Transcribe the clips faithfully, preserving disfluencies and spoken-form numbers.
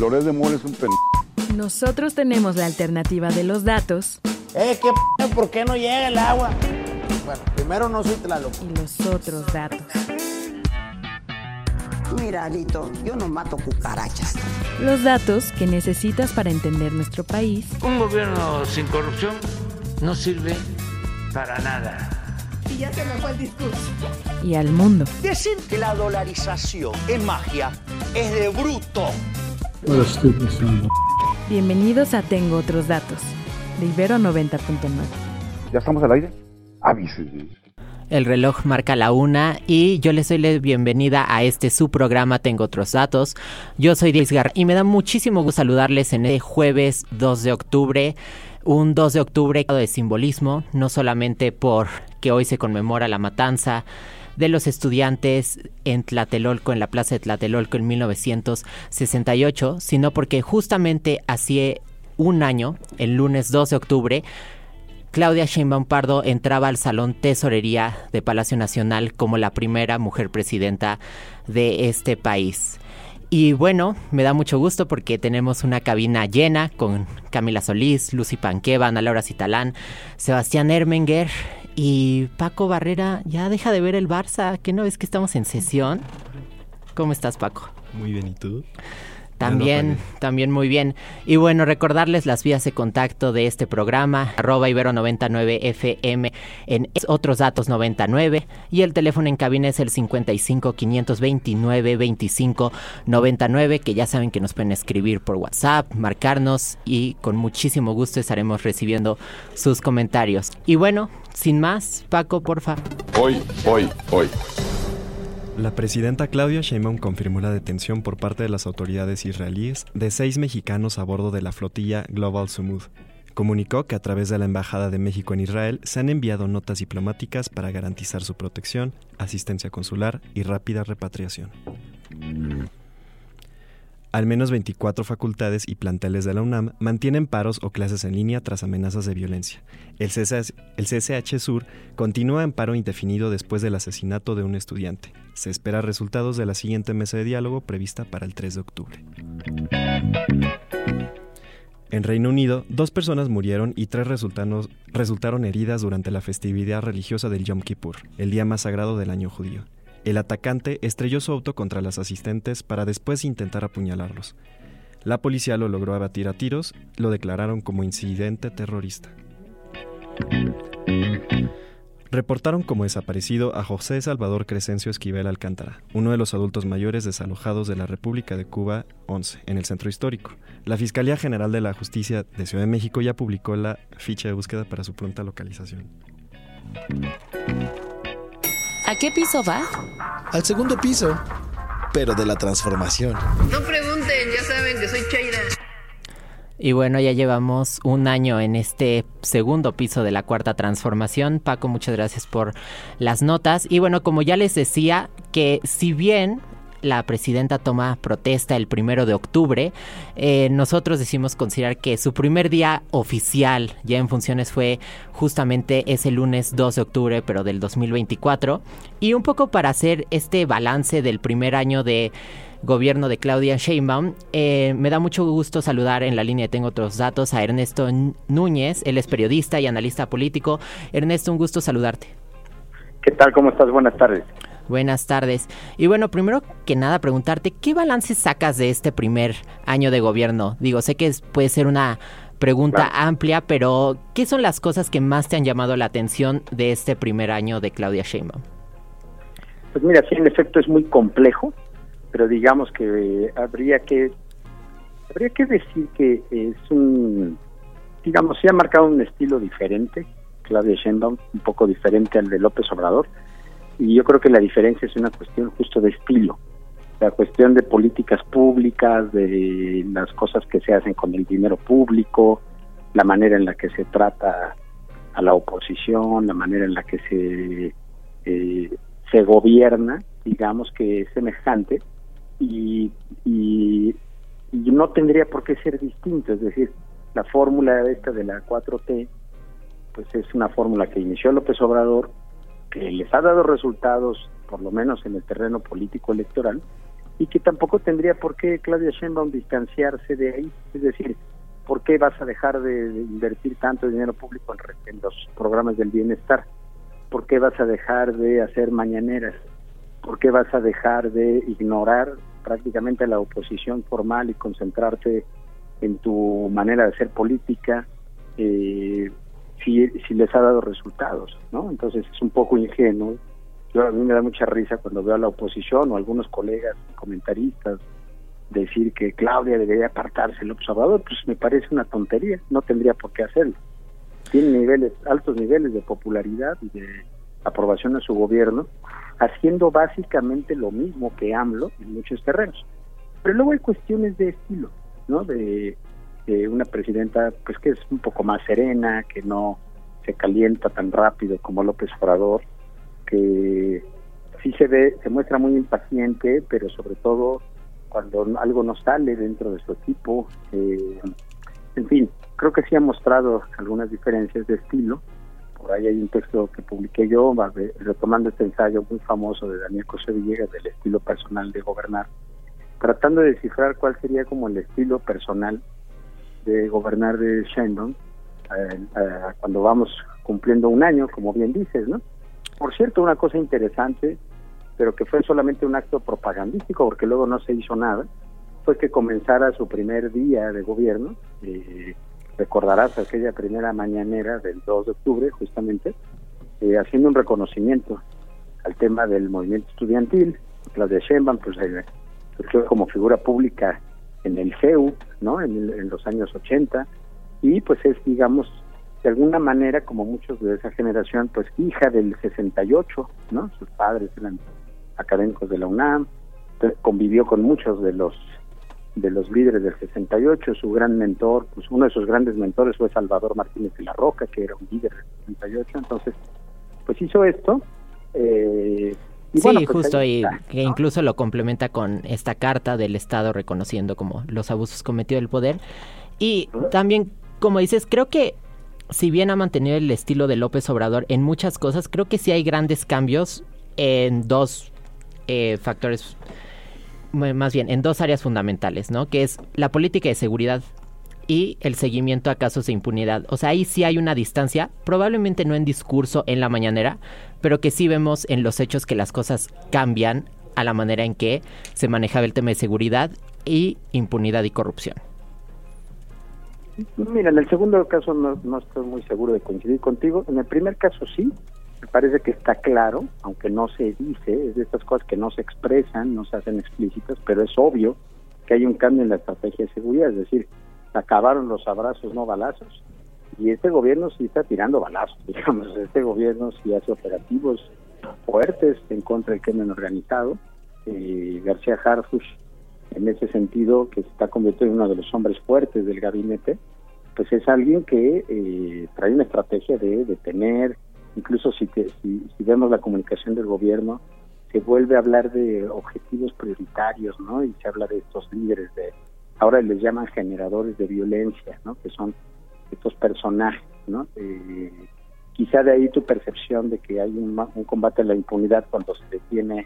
Loret de Mola es un pendejo. Nosotros tenemos la alternativa de los datos. Eh, ¿qué p***? ¿Por qué no llega el agua? Bueno, primero no soy Tlaloc. Y los otros datos. Mira, Alito, yo no mato cucarachas. Los datos que necesitas para entender nuestro país. Un gobierno sin corrupción no sirve para nada. Y ya se me fue el discurso. Y al mundo. Decir que la dolarización es magia es de bruto. Bienvenidos a Tengo Otros Datos, de Ibero noventa punto nueve. ¿Ya estamos al aire? Avísenme. El reloj marca la una y yo les doy la bienvenida a este su programa Tengo Otros Datos. Yo soy Diez Garra y me da muchísimo gusto saludarles en el jueves dos de octubre. Un dos de octubre de simbolismo, no solamente por que hoy se conmemora la matanza de los estudiantes en Tlatelolco, en la plaza de Tlatelolco en mil novecientos sesenta y ocho, sino porque justamente hace un año, el lunes dos de octubre, Claudia Sheinbaum Pardo entraba al Salón Tesorería de Palacio Nacional como la primera mujer presidenta de este país. Y bueno, me da mucho gusto porque tenemos una cabina llena con Camila Solís, Lucy Panqueva, Ana Laura Citalán, Sebastián Ermenger y Paco Barrera. Ya deja de ver el Barça, ¿qué no ves que estamos en sesión? ¿Cómo estás, Paco? Muy bien, ¿y tú? También, también muy bien. Y bueno, recordarles las vías de contacto de este programa, arroba Ibero noventa y nueve F M en Otros Datos noventa y nueve, y el teléfono en cabina es el cincuenta y cinco, quinientos veintinueve, veinticinco noventa y nueve, que ya saben que nos pueden escribir por WhatsApp, marcarnos y con muchísimo gusto estaremos recibiendo sus comentarios. Y bueno, sin más, Paco, porfa. Hoy, hoy, hoy. La presidenta Claudia Sheinbaum confirmó la detención por parte de las autoridades israelíes de seis mexicanos a bordo de la flotilla Global Sumud. Comunicó que a través de la Embajada de México en Israel se han enviado notas diplomáticas para garantizar su protección, asistencia consular y rápida repatriación. Al menos veinticuatro facultades y planteles de la UNAM mantienen paros o clases en línea tras amenazas de violencia. El C C H Sur continúa en paro indefinido después del asesinato de un estudiante. Se espera resultados de la siguiente mesa de diálogo prevista para el tres de octubre. En Reino Unido, dos personas murieron y tres resultaron, resultaron heridas durante la festividad religiosa del Yom Kippur, el día más sagrado del año judío. El atacante estrelló su auto contra las asistentes para después intentar apuñalarlos. La policía lo logró abatir a tiros, lo declararon como incidente terrorista. Reportaron como desaparecido a José Salvador Crescencio Esquivel Alcántara, uno de los adultos mayores desalojados de la República de Cuba once, en el Centro Histórico. La Fiscalía General de la Justicia de Ciudad de México ya publicó la ficha de búsqueda para su pronta localización. ¿A qué piso va? Al segundo piso, pero de la transformación. No pregunten, ya saben que soy Cheira. Y bueno, ya llevamos un año en este segundo piso de la Cuarta Transformación. Paco, muchas gracias por las notas. Y bueno, como ya les decía, que si bien la presidenta toma protesta el primero de octubre, eh, nosotros decimos considerar que su primer día oficial ya en funciones fue justamente ese lunes dos de octubre, pero del dos mil veinticuatro. Y un poco para hacer este balance del primer año de gobierno de Claudia Sheinbaum, eh, me da mucho gusto saludar en la línea de Tengo Otros Datos a Ernesto Núñez. Él es periodista y analista político. Ernesto, un gusto saludarte. ¿Qué tal? ¿Cómo estás? Buenas tardes. Buenas tardes. Y bueno, primero que nada preguntarte, ¿qué balance sacas de este primer año de gobierno? Digo, sé que es, puede ser una pregunta claro. amplia, pero ¿qué son las cosas que más te han llamado la atención de este primer año de Claudia Sheinbaum? Pues mira, sí, en efecto es muy complejo, pero digamos que habría que habría que decir que es un, digamos, se ha marcado un estilo diferente, Claudia Sheinbaum, un poco diferente al de López Obrador. Y yo creo que la diferencia es una cuestión justo de estilo, la cuestión de políticas públicas, de las cosas que se hacen con el dinero público, la manera en la que se trata a la oposición, la manera en la que se eh, se gobierna, digamos que es semejante y, y, y no tendría por qué ser distinto. Es decir, la fórmula esta de la cuatro T, pues es una fórmula que inició López Obrador, que les ha dado resultados, por lo menos en el terreno político electoral, y que tampoco tendría por qué Claudia Sheinbaum distanciarse de ahí. Es decir, ¿por qué vas a dejar de, de invertir tanto dinero público en, en los programas del bienestar? ¿Por qué vas a dejar de hacer mañaneras? ¿Por qué vas a dejar de ignorar prácticamente a la oposición formal y concentrarte en tu manera de hacer política eh, si, si les ha dado resultados, ¿no? Entonces es un poco ingenuo. Yo, a mí me da mucha risa cuando veo a la oposición o a algunos colegas comentaristas decir que Claudia debería apartarse del observador. Pues me parece una tontería, no tendría por qué hacerlo. Tiene niveles, altos niveles de popularidad y de aprobación a su gobierno, haciendo básicamente lo mismo que AMLO en muchos terrenos. Pero luego hay cuestiones de estilo, ¿no? De, de una presidenta pues que es un poco más serena, que no se calienta tan rápido como López Obrador, que sí se ve, se muestra muy impaciente, pero sobre todo cuando algo no sale dentro de su equipo. Eh, en fin, creo que sí ha mostrado algunas diferencias de estilo. Por ahí hay un texto que publiqué yo, retomando este ensayo muy famoso de Daniel José Villegas del estilo personal de gobernar, tratando de descifrar cuál sería como el estilo personal de gobernar de Sheinbaum eh, eh, cuando vamos cumpliendo un año, como bien dices, ¿no? Por cierto, una cosa interesante, pero que fue solamente un acto propagandístico, porque luego no se hizo nada, fue que comenzara su primer día de gobierno. Eh, recordarás aquella primera mañanera del dos de octubre, justamente, eh, haciendo un reconocimiento al tema del movimiento estudiantil. Claudia Sheinbaum pues eh, surgió como figura pública en el C E U, ¿no? En, el, en los años ochenta, y pues es, digamos, de alguna manera, como muchos de esa generación, pues hija del sesenta y ocho, ¿no? Sus padres eran académicos de la UNAM, convivió con muchos de los de los líderes del sesenta y ocho. Su gran mentor, pues uno de sus grandes mentores fue Salvador Martínez de la Roca, que era un líder del sesenta y ocho. Entonces, pues hizo esto. Eh, y sí, bueno, pues justo, ahí y está, que ¿no? incluso lo complementa con esta carta del Estado reconociendo como los abusos cometidos del poder. Y uh-huh. también, como dices, creo que si bien ha mantenido el estilo de López Obrador en muchas cosas, creo que sí hay grandes cambios en dos eh, factores, más bien en dos áreas fundamentales, ¿no? Que es la política de seguridad y el seguimiento a casos de impunidad. O sea, ahí sí hay una distancia, probablemente no en discurso en la mañanera, pero que sí vemos en los hechos que las cosas cambian a la manera en que se manejaba el tema de seguridad y impunidad y corrupción. Mira, en el segundo caso no, no estoy muy seguro de coincidir contigo. En el primer caso sí, me parece que está claro, aunque no se dice, es de estas cosas que no se expresan, no se hacen explícitas, pero es obvio que hay un cambio en la estrategia de seguridad, es decir, acabaron los abrazos, no balazos, y este gobierno sí está tirando balazos, digamos, este gobierno sí hace operativos fuertes en contra del crimen organizado. eh, García Harfuch, en ese sentido, que se está convirtiendo en uno de los hombres fuertes del gabinete, pues es alguien que eh, trae una estrategia de detener, incluso si, te, si, si vemos la comunicación del gobierno, se vuelve a hablar de objetivos prioritarios, ¿no? Y se habla de estos líderes, de ahora les llaman generadores de violencia, ¿no? Que son estos personajes, ¿no? Eh, quizá de ahí tu percepción de que hay un, un combate a la impunidad cuando se detiene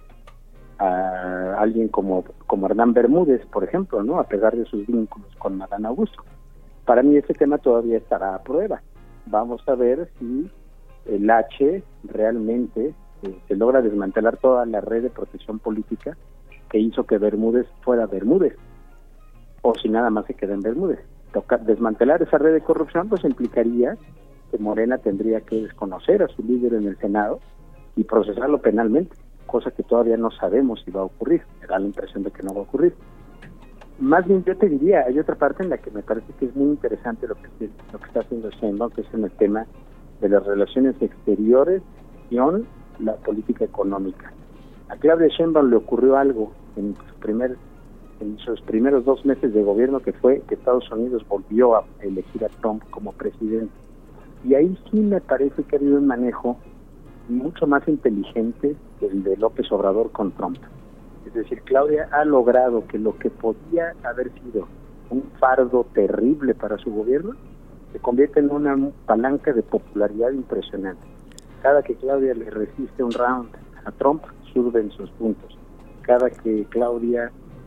a alguien como, como Hernán Bermúdez, por ejemplo, ¿no? A pesar de sus vínculos con Adán Augusto. Para mí ese tema todavía estará a prueba. Vamos a ver si el H realmente eh, se logra desmantelar toda la red de protección política que hizo que Bermúdez fuera Bermúdez, o si nada más se queda en Bermúdez. Toca, desmantelar esa red de corrupción pues implicaría que Morena tendría que desconocer a su líder en el Senado y procesarlo penalmente, cosa que todavía no sabemos si va a ocurrir. Me da la impresión de que no va a ocurrir. Más bien yo te diría, hay otra parte en la que me parece que es muy interesante lo que, lo que está haciendo Sheinbaum, que es en el tema de las relaciones exteriores y la política económica. A Claudia Sheinbaum le ocurrió algo en su primer, en sus primeros dos meses de gobierno, que fue que Estados Unidos volvió a elegir a Trump como presidente. Y ahí sí me parece que ha habido un manejo mucho más inteligente que el de López Obrador con Trump. Es decir, Claudia ha logrado que lo que podía haber sido un fardo terrible para su gobierno se convierte en una palanca de popularidad impresionante. Cada que Claudia le resiste un round a Trump, surben sus puntos. Cada que Claudia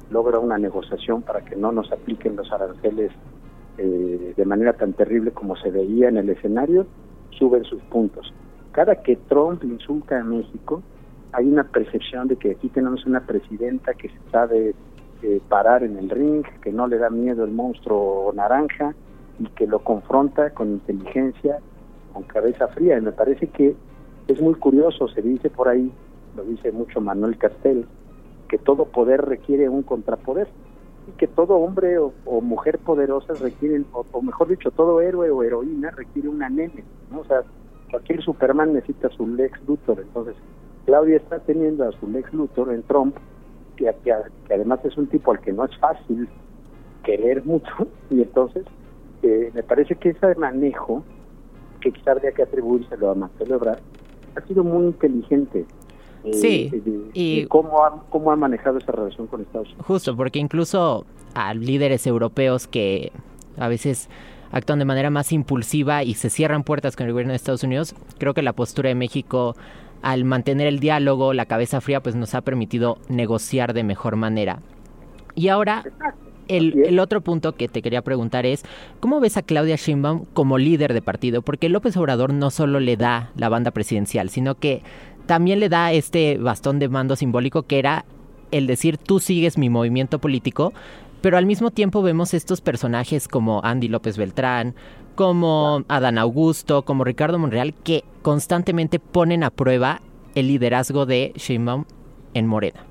logra una negociación para que no nos apliquen los aranceles eh, de manera tan terrible como se veía en el escenario, suben sus puntos. Cada que Trump insulta a México, hay una percepción de que aquí tenemos una presidenta que se sabe eh, parar en el ring, que no le da miedo el monstruo naranja y que lo confronta con inteligencia, con cabeza fría. Y me parece que es muy curioso, se dice por ahí, lo dice mucho Manuel Castel, que todo poder requiere un contrapoder y que todo hombre o, o mujer poderosa requieren, o, o mejor dicho, todo héroe o heroína requiere una nene, ¿no? O sea, cualquier Superman necesita su Lex Luthor. Entonces Claudia está teniendo a su Lex Luthor en Trump, que, que, que además es un tipo al que no es fácil querer mucho, y entonces eh, me parece que ese manejo, que quizá habría que atribuírselo a Marcelo Ebrard, ha sido muy inteligente. Eh, sí, de, y de cómo, ha, cómo ha manejado esa relación con Estados Unidos. Justo, porque incluso a líderes europeos que a veces actúan de manera más impulsiva y se cierran puertas con el gobierno de Estados Unidos, creo que la postura de México, al mantener el diálogo, la cabeza fría, pues nos ha permitido negociar de mejor manera. Y ahora, el, el otro punto que te quería preguntar es, ¿cómo ves a Claudia Sheinbaum como líder de partido? Porque López Obrador no solo le da la banda presidencial, sino que también le da este bastón de mando simbólico que era el decir, tú sigues mi movimiento político, pero al mismo tiempo vemos estos personajes como Andy López Beltrán, como Adán Augusto, como Ricardo Monreal, que constantemente ponen a prueba el liderazgo de Sheinbaum en Morena.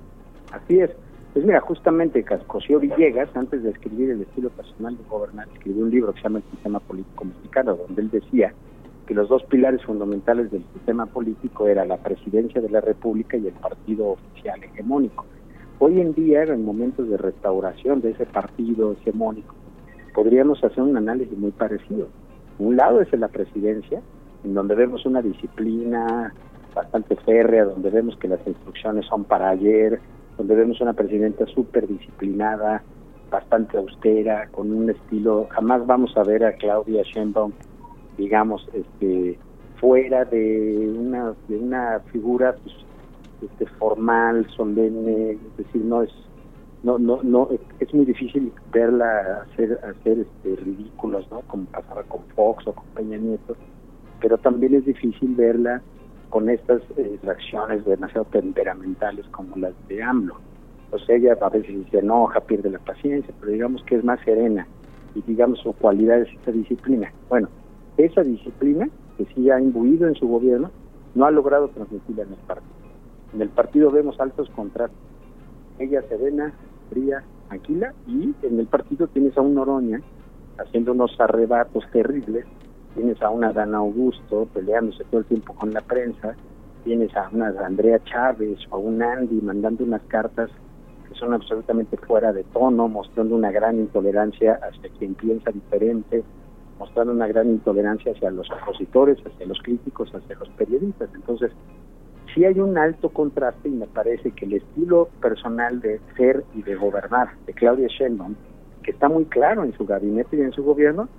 Así es. Pues mira, justamente Cosío Villegas, antes de escribir El estilo personal de gobernar, escribió un libro que se llama El sistema político mexicano, donde él decía que los dos pilares fundamentales del sistema político era la presidencia de la República y el partido oficial hegemónico. Hoy en día, en momentos de restauración de ese partido hegemónico, podríamos hacer un análisis muy parecido. Un lado es la presidencia, en donde vemos una disciplina bastante férrea, donde vemos que las instrucciones son para ayer, donde vemos una presidenta súper disciplinada, bastante austera, con un estilo. Jamás vamos a ver a Claudia Sheinbaum, digamos, este, fuera de una de una figura pues, este, formal, solemne, es decir, no es no no no es muy difícil verla hacer hacer este ridículos, ¿no? Como pasaba con Fox o con Peña Nieto, pero también es difícil verla con estas eh, reacciones demasiado temperamentales como las de AMLO. O sea, ella a veces se enoja, pierde la paciencia, pero digamos que es más serena y digamos su cualidad es esta disciplina. Bueno, esa disciplina que sí ha imbuido en su gobierno no ha logrado transmitirla en el partido. En el partido vemos altos contrastes. Ella serena, fría, tranquila, y en el partido tienes a un Noroña haciendo unos arrebatos terribles, tienes a una Adán Augusto peleándose todo el tiempo con la prensa, tienes a una Andrea Chávez o a un Andy mandando unas cartas que son absolutamente fuera de tono, mostrando una gran intolerancia hacia quien piensa diferente, mostrando una gran intolerancia hacia los opositores, hacia los críticos, hacia los periodistas. Entonces, sí hay un alto contraste y me parece que el estilo personal de ser y de gobernar de Claudia Sheinbaum, que está muy claro en su gabinete y en su gobierno,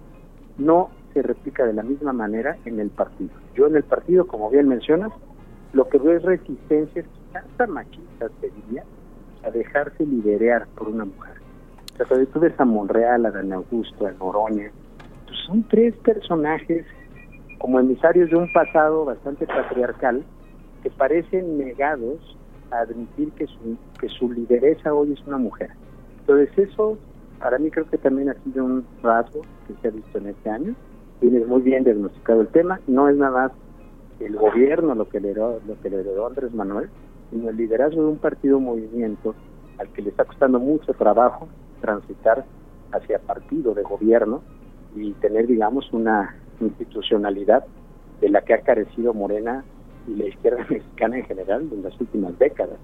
no se replica de la misma manera en el partido. Yo en el partido, como bien mencionas, lo que veo es resistencias, hasta machistas, te diría, a dejarse liderar por una mujer. O sea, tú ves a Monreal, a Dan Augusto, a Noroña, pues son tres personajes como emisarios de un pasado bastante patriarcal que parecen negados a admitir que su, que su lideresa hoy es una mujer. Entonces eso, para mí creo que también ha sido un rasgo que se ha visto en este año. Tienes muy bien diagnosticado el tema, no es nada más el gobierno lo que le heredó, lo que le heredó Andrés Manuel, sino el liderazgo de un partido movimiento al que le está costando mucho trabajo transitar hacia partido de gobierno y tener, digamos, una institucionalidad de la que ha carecido Morena y la izquierda mexicana en general en las últimas décadas.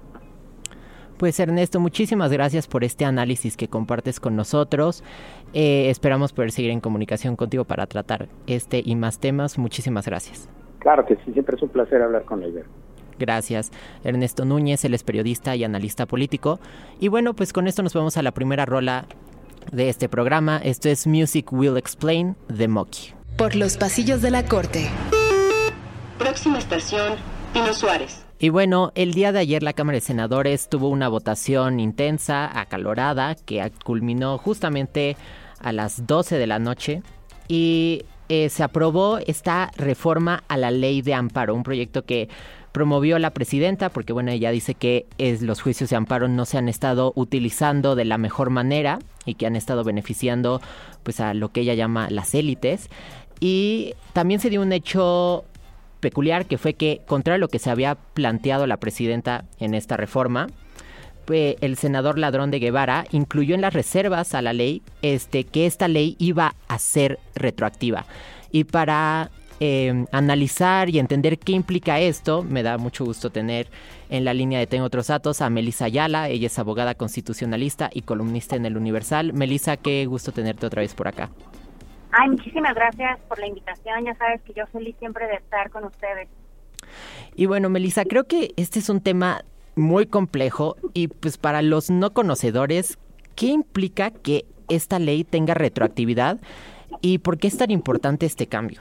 Pues Ernesto, muchísimas gracias por este análisis que compartes con nosotros. Eh, esperamos poder seguir en comunicación contigo para tratar este y más temas. Muchísimas gracias. Claro que sí, siempre es un placer hablar con ella. Gracias. Ernesto Núñez, él es periodista y analista político. Y bueno, pues con esto nos vamos a la primera rola de este programa. Esto es Music Will Explain de Mocky. Por los pasillos de la corte. Próxima estación, Pino Suárez. Y bueno, el día de ayer la Cámara de Senadores tuvo una votación intensa, acalorada, que culminó justamente a las doce de la noche y eh, se aprobó esta reforma a la ley de amparo, un proyecto que promovió la presidenta porque, bueno, ella dice que es, los juicios de amparo no se han estado utilizando de la mejor manera y que han estado beneficiando pues a lo que ella llama las élites. Y también se dio un hecho peculiar que fue que, contrario a lo que se había planteado la presidenta en esta reforma, pues, el senador Ladrón de Guevara incluyó en las reservas a la ley este, que esta ley iba a ser retroactiva. Y para eh, analizar y entender qué implica esto, me da mucho gusto tener en la línea de Tengo Otros Datos a Melisa Ayala. Ella es abogada constitucionalista y columnista en El Universal. Melisa, qué gusto tenerte otra vez por acá. Ay, muchísimas gracias por la invitación. Ya sabes que yo feliz siempre de estar con ustedes. Y bueno, Melisa, creo que este es un tema muy complejo y pues para los no conocedores, ¿qué implica que esta ley tenga retroactividad y por qué es tan importante este cambio?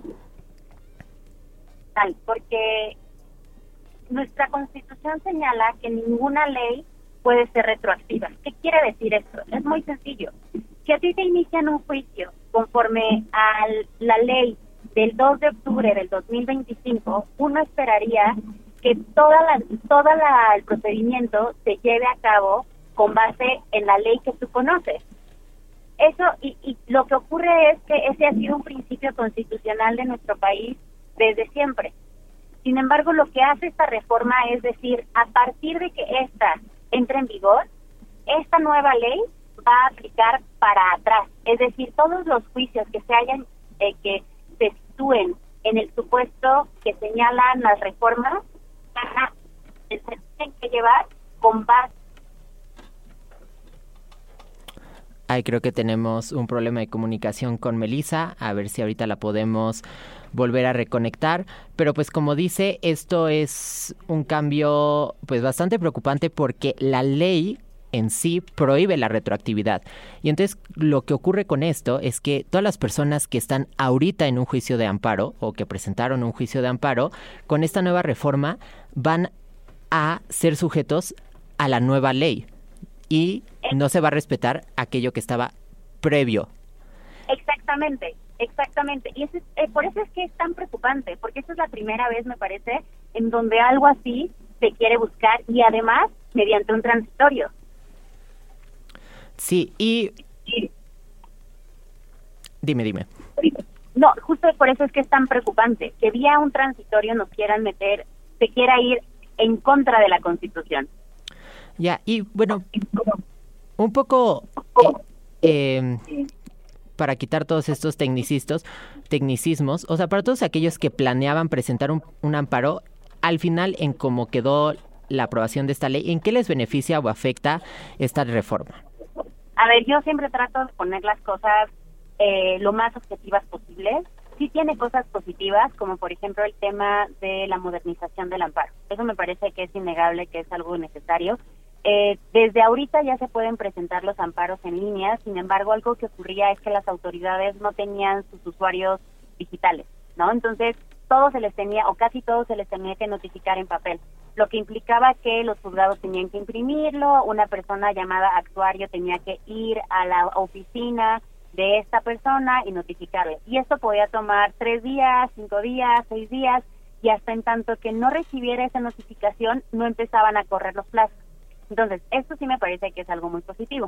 Tal, porque nuestra Constitución señala que ninguna ley puede ser retroactiva. ¿Qué quiere decir esto? Es muy sencillo. Si a ti te inician un juicio conforme a la ley del dos de octubre del dos mil veinticinco, uno esperaría que toda la, toda la, el procedimiento se lleve a cabo con base en la ley que tú conoces. Eso, y, y lo que ocurre es que ese ha sido un principio constitucional de nuestro país desde siempre. Sin embargo, lo que hace esta reforma es decir, a partir de que esta entre en vigor, esta nueva ley va a aplicar para atrás. Es decir, todos los juicios que se hayan, eh, que se sitúen en el supuesto que señalan las reformas, se tienen que llevar con base. Ay, creo que tenemos un problema de comunicación con Melisa, a ver si ahorita la podemos volver a reconectar, pero pues como dice, esto es un cambio pues bastante preocupante porque la ley en sí prohíbe la retroactividad. Y entonces lo que ocurre con esto es que todas las personas que están ahorita en un juicio de amparo o que presentaron un juicio de amparo, con esta nueva reforma van a ser sujetos a la nueva ley y no se va a respetar aquello que estaba previo. Exactamente, exactamente. Y eso es, eh, por eso es que es tan preocupante, porque esta es la primera vez, me parece, en donde algo así se quiere buscar y además mediante un transitorio. Sí, y... Dime, dime. No, justo por eso es que es tan preocupante, que vía un transitorio nos quieran meter, se quiera ir en contra de la Constitución. Ya, y bueno, un poco eh, eh, para quitar todos estos tecnicismos, tecnicismos, o sea, para todos aquellos que planeaban presentar un, un amparo, al final en cómo quedó la aprobación de esta ley, ¿en qué les beneficia o afecta esta reforma? A ver, yo siempre trato de poner las cosas eh, lo más objetivas posibles. Sí tiene cosas positivas, como por ejemplo el tema de la modernización del amparo. Eso me parece que es innegable, que es algo necesario. Eh, desde ahorita ya se pueden presentar los amparos en línea, sin embargo, algo que ocurría es que las autoridades no tenían sus usuarios digitales, ¿no? Entonces, todo se les tenía, o casi todo se les tenía que notificar en papel, lo que implicaba que los juzgados tenían que imprimirlo, una persona llamada actuario tenía que ir a la oficina de esta persona y notificarle. Y esto podía tomar tres días, cinco días, seis días, y hasta en tanto que no recibiera esa notificación, no empezaban a correr los plazos. Entonces, esto sí me parece que es algo muy positivo.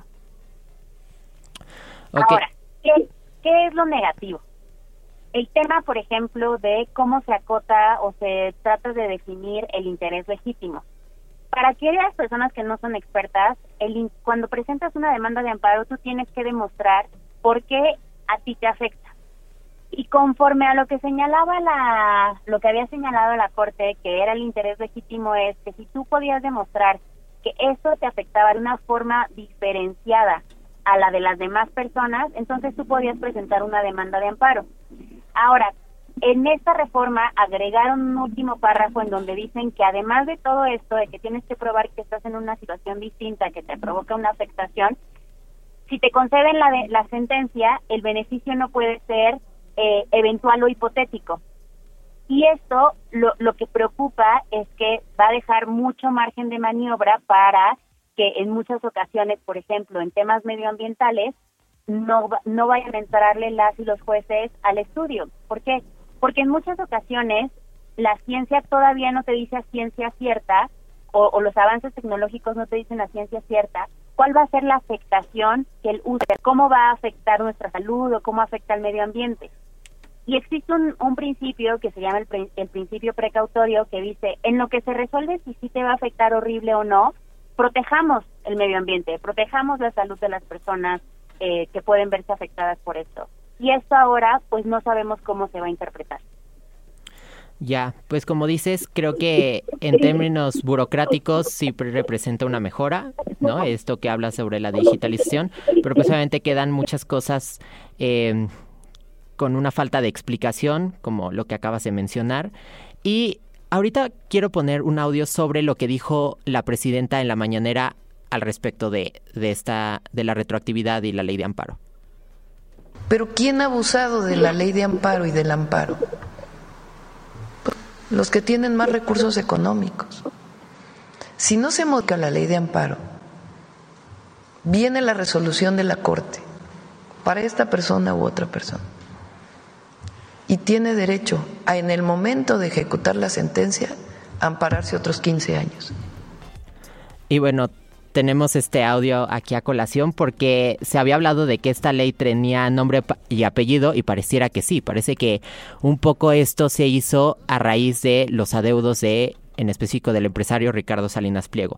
Okay. Ahora, ¿qué, ¿qué es lo negativo? El tema, por ejemplo, de cómo se acota o se trata de definir el interés legítimo. Para aquellas personas que no son expertas, el, cuando presentas una demanda de amparo, tú tienes que demostrar por qué a ti te afecta. Y conforme a lo que señalaba la, lo que había señalado la Corte, que era el interés legítimo, es que si tú podías demostrar que esto te afectaba de una forma diferenciada a la de las demás personas, entonces tú podías presentar una demanda de amparo. Ahora, en esta reforma agregaron un último párrafo en donde dicen que además de todo esto, de que tienes que probar que estás en una situación distinta, que te provoca una afectación, si te conceden la, de, la sentencia, el beneficio no puede ser eh, eventual o hipotético. Y esto lo, lo que preocupa es que va a dejar mucho margen de maniobra para que en muchas ocasiones, por ejemplo, en temas medioambientales, no, no vayan a entrarle las y los jueces al estudio. ¿Por qué? Porque en muchas ocasiones la ciencia todavía no te dice a ciencia cierta, o, o los avances tecnológicos no te dicen a ciencia cierta, cuál va a ser la afectación que el uso, cómo va a afectar nuestra salud o cómo afecta al medio ambiente. Y existe un, un principio que se llama el, pre, el principio precautorio, que dice, en lo que se resuelve si sí te va a afectar horrible o no, protejamos el medio ambiente, protejamos la salud de las personas eh, que pueden verse afectadas por esto. Y esto ahora, pues no sabemos cómo se va a interpretar. Ya, pues como dices, creo que en términos burocráticos sí representa una mejora, ¿no? Esto que habla sobre la digitalización, pero pues obviamente quedan muchas cosas eh, con una falta de explicación, como lo que acabas de mencionar. Y ahorita quiero poner un audio sobre lo que dijo la presidenta en la mañanera al respecto de, de esta, de la retroactividad y la ley de amparo. Pero ¿quién ha abusado de la ley de amparo y del amparo? Los que tienen más recursos económicos. Si no se modifica la ley de amparo, viene la resolución de la Corte para esta persona u otra persona. Y tiene derecho a, en el momento de ejecutar la sentencia, ampararse otros quince años. Y bueno, tenemos este audio aquí a colación porque se había hablado de que esta ley tenía nombre y apellido y pareciera que sí. Parece que un poco esto se hizo a raíz de los adeudos de, en específico, del empresario Ricardo Salinas Pliego.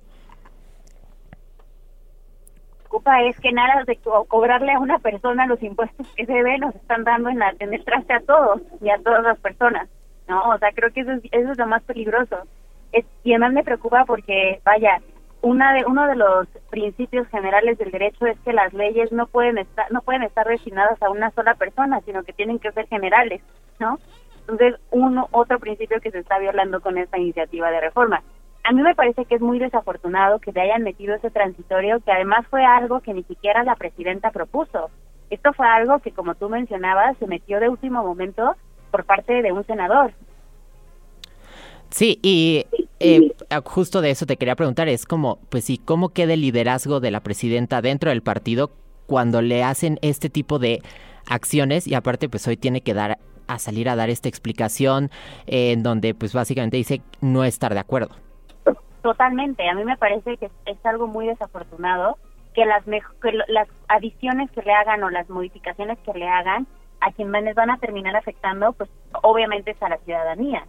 Es que nada de co- cobrarle a una persona los impuestos que se deben nos están dando en, la, en el traste a todos y a todas las personas, ¿no? O sea, creo que eso es, eso es lo más peligroso. Es, y además me preocupa porque, vaya, una de uno de los principios generales del derecho es que las leyes no pueden estar no pueden estar destinadas a una sola persona, sino que tienen que ser generales, ¿no? Entonces, uno otro principio que se está violando con esta iniciativa de reforma. A mí me parece que es muy desafortunado que se hayan metido ese transitorio, que además fue algo que ni siquiera la presidenta propuso. Esto fue algo que, como tú mencionabas, se metió de último momento por parte de un senador. Sí, y eh, justo de eso te quería preguntar, es como, pues sí, ¿cómo queda el liderazgo de la presidenta dentro del partido cuando le hacen este tipo de acciones? Y aparte, pues hoy tiene que dar a salir a dar esta explicación eh, en donde, pues básicamente dice no estar de acuerdo. Totalmente, a mí me parece que es algo muy desafortunado que las mejo- que las adiciones que le hagan o las modificaciones que le hagan a quienes van a terminar afectando, pues obviamente es a la ciudadanía.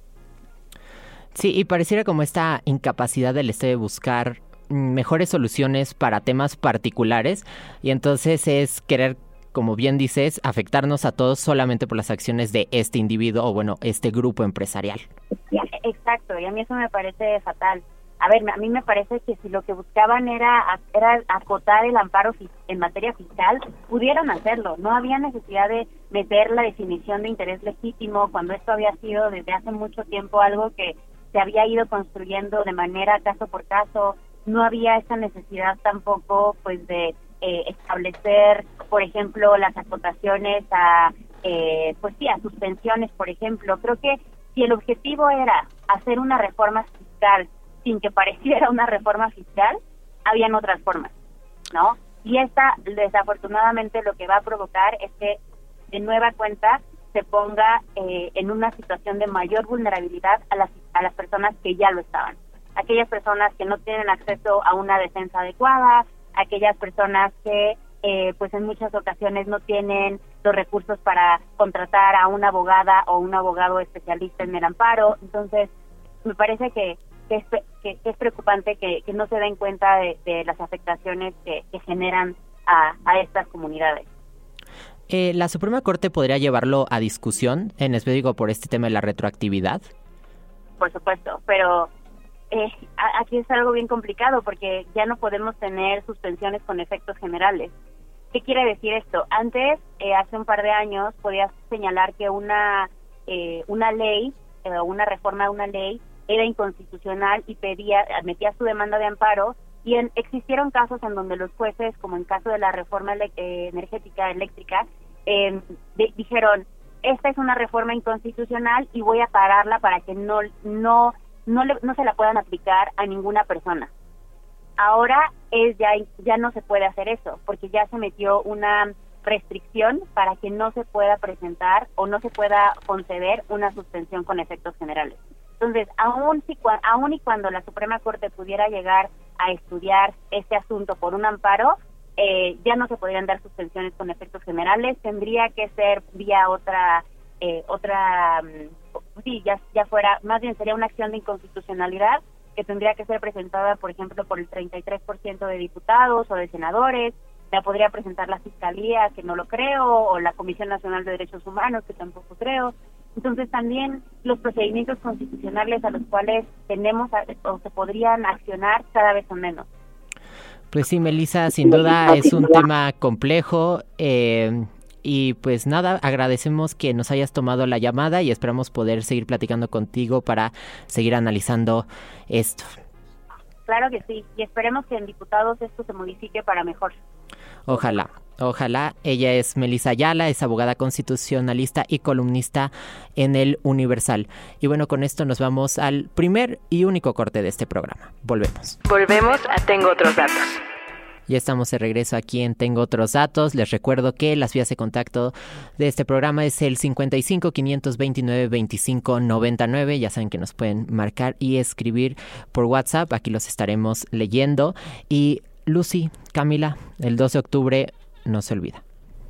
Sí, y pareciera como esta incapacidad del Estado de buscar mejores soluciones para temas particulares y entonces es querer, como bien dices, afectarnos a todos solamente por las acciones de este individuo o bueno, este grupo empresarial. Exacto, y a mí eso me parece fatal. A ver, a mí me parece que si lo que buscaban era, era acotar el amparo en materia fiscal, pudieron hacerlo. No había necesidad de meter la definición de interés legítimo cuando esto había sido desde hace mucho tiempo algo que se había ido construyendo de manera caso por caso. No había esa necesidad tampoco pues de eh, establecer, por ejemplo, las acotaciones a, eh, pues sí, a suspensiones, por ejemplo. Creo que si el objetivo era hacer una reforma fiscal sin que pareciera una reforma fiscal, habían otras formas, ¿no? Y esta, desafortunadamente, lo que va a provocar es que, de nueva cuenta, se ponga eh, en una situación de mayor vulnerabilidad a las, a las personas que ya lo estaban. Aquellas personas que no tienen acceso a una defensa adecuada, aquellas personas que, eh, pues en muchas ocasiones no tienen los recursos para contratar a una abogada o un abogado especialista en el amparo. Entonces, me parece que que es, que, que es preocupante que, que no se den cuenta de, de las afectaciones que, que generan a, a estas comunidades. Eh, ¿La Suprema Corte podría llevarlo a discusión, en específico por este tema de la retroactividad? Por supuesto, pero eh, a, aquí es algo bien complicado porque ya no podemos tener suspensiones con efectos generales. ¿Qué quiere decir esto? Antes, eh, hace un par de años, podías señalar que una, eh, una ley, eh, una reforma de una ley, era inconstitucional y pedía, metía su demanda de amparo y en, existieron casos en donde los jueces, como en caso de la reforma ele- eh, energética eléctrica, eh, de, dijeron, esta es una reforma inconstitucional y voy a pararla para que no no no, le, no se la puedan aplicar a ninguna persona. Ahora es ya ya no se puede hacer eso, porque ya se metió una restricción para que no se pueda presentar o no se pueda conceder una suspensión con efectos generales. Entonces, aún si aún y cuando la Suprema Corte pudiera llegar a estudiar este asunto por un amparo, eh, ya no se podrían dar suspensiones con efectos generales, tendría que ser vía otra eh, otra sí, ya ya fuera, más bien sería una acción de inconstitucionalidad que tendría que ser presentada, por ejemplo, por el treinta y tres por ciento de diputados o de senadores. La podría presentar la Fiscalía, que no lo creo, o la Comisión Nacional de Derechos Humanos, que tampoco creo. Entonces también los procedimientos constitucionales a los cuales tenemos o se podrían accionar cada vez son menos. Pues sí, Melissa, sin duda es un tema complejo eh, y pues nada, agradecemos que nos hayas tomado la llamada y esperamos poder seguir platicando contigo para seguir analizando esto. Claro que sí, y esperemos que en diputados esto se modifique para mejor. Ojalá, ojalá. Ella es Melissa Ayala, es abogada constitucionalista y columnista en El Universal. Y bueno, con esto nos vamos al primer y único corte de este programa. Volvemos. Volvemos a Tengo Otros Datos. Ya estamos de regreso aquí en Tengo Otros Datos. Les recuerdo que las vías de contacto de este programa es el cincuenta y cinco, quinientos veintinueve, veinticinco noventa y nueve. Ya saben que nos pueden marcar y escribir por WhatsApp. Aquí los estaremos leyendo. Y Lucy, Camila, el dos de octubre no se olvida.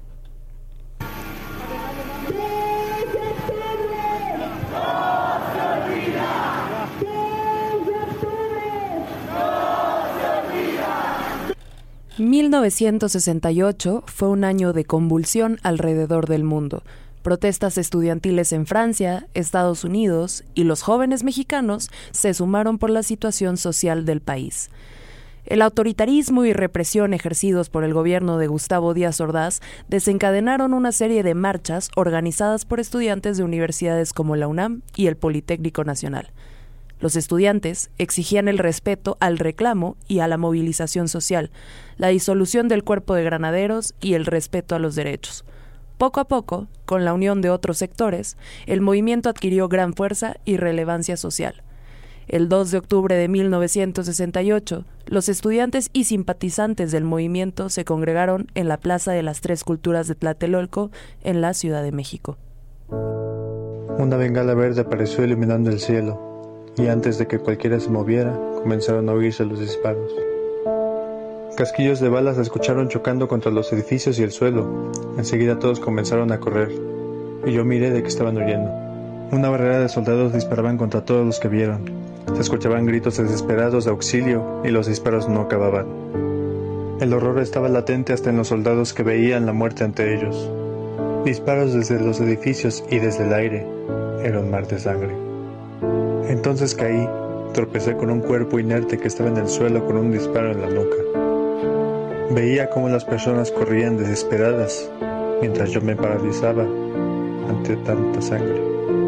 mil novecientos sesenta y ocho fue un año de convulsión alrededor del mundo. Protestas estudiantiles en Francia, Estados Unidos y los jóvenes mexicanos se sumaron por la situación social del país. El autoritarismo y represión ejercidos por el gobierno de Gustavo Díaz Ordaz desencadenaron una serie de marchas organizadas por estudiantes de universidades como la UNAM y el Politécnico Nacional. Los estudiantes exigían el respeto al reclamo y a la movilización social, la disolución del cuerpo de granaderos y el respeto a los derechos. Poco a poco, con la unión de otros sectores, el movimiento adquirió gran fuerza y relevancia social. El dos de octubre de mil novecientos sesenta y ocho, los estudiantes y simpatizantes del movimiento se congregaron en la Plaza de las Tres Culturas de Tlatelolco, en la Ciudad de México. Una bengala verde apareció iluminando el cielo, y antes de que cualquiera se moviera, comenzaron a oírse los disparos. Casquillos de balas se escucharon chocando contra los edificios y el suelo. Enseguida todos comenzaron a correr, y yo miré de qué estaban huyendo. Una barrera de soldados disparaban contra todos los que vieron. Se escuchaban gritos desesperados de auxilio, y los disparos no acababan. El horror estaba latente hasta en los soldados que veían la muerte ante ellos. Disparos desde los edificios y desde el aire. Era un mar de sangre. Entonces caí, tropecé con un cuerpo inerte que estaba en el suelo con un disparo en la nuca. Veía cómo las personas corrían desesperadas, mientras yo me paralizaba ante tanta sangre.